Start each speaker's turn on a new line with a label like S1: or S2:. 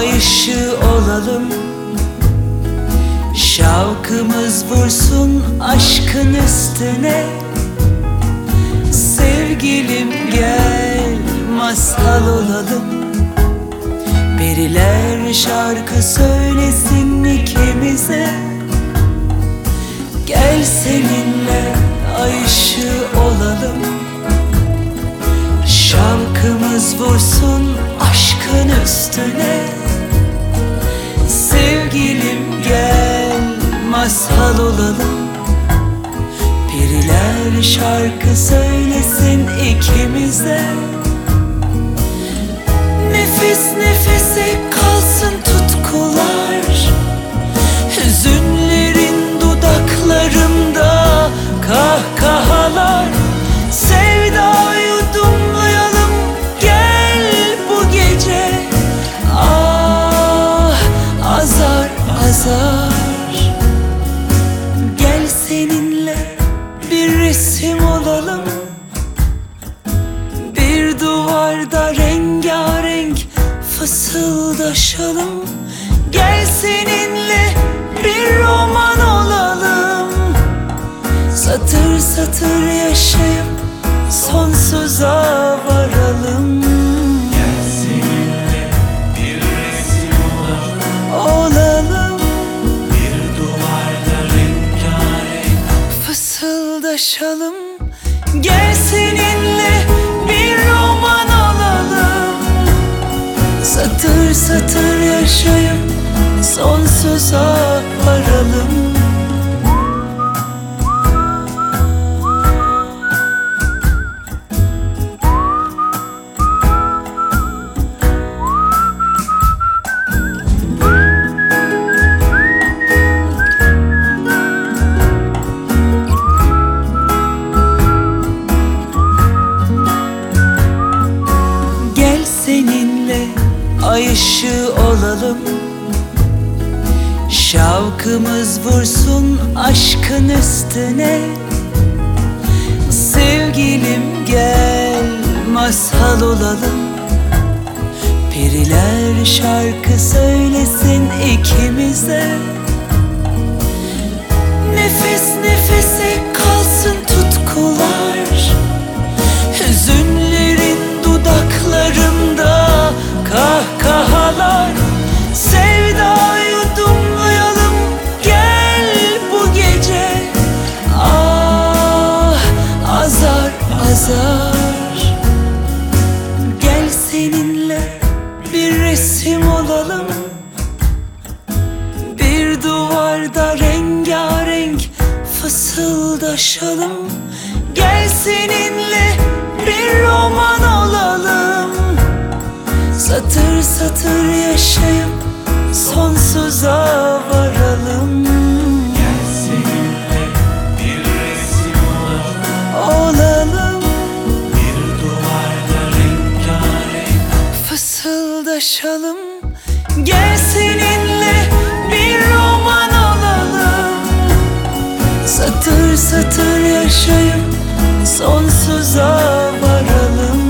S1: ay ışığı olalım. Şavkımız vursun aşkın üstüne. Sevgilim gel masal olalım. Periler şarkı söylesin ikimize. Gel seninle ay ışığı olalım. Şarkımız vursun aşkın üstüne. Sevgilim gel masal olalım. Periler şarkı söylesin ikimize. Nefes nefese kalsın tutkular. Hüzünlerin dudaklarımda kahkahalar. Sevdayı yudumlayalım gel bu gece. Ah azar azar. Gel seninle bir resim olalım. Bir duvarda rengarenk fısıldaşalım. Gel seninle bir roman olalım. Satır satır yaşayıp sonsuza varalım.
S2: Gel seninle bir resim
S1: Olalım.
S2: bir duvarda rengarenk.
S1: Fısıldaşalım. Gel seninle bir roman olalım. Satır satır yaşayıp sonsuza varalım. Gel seninle ay ışığı olalım. Şavkımız vursun aşkın üstüne. Sevgilim gel masal olalım. Periler şarkı söylesin ikimize. Nefes nefese kalsın tutkular. Hüzünlerin dudaklarımda kahkahalar. Sevdayı yudumlayalım gel bu gece. Ah azar azar. Gel seninle bir resim olalım. Bir duvarda rengarenk fısıldaşalım. Gel seninle bir roman olalım. Satır satır yaşayıp sonsuza varalım.
S2: Gel seninle bir resim
S1: Olalım.
S2: bir duvarda rengarenk.
S1: Fısıldaşalım. Gel seninle bir roman olalım. Satır satır yaşayıp sonsuza varalım.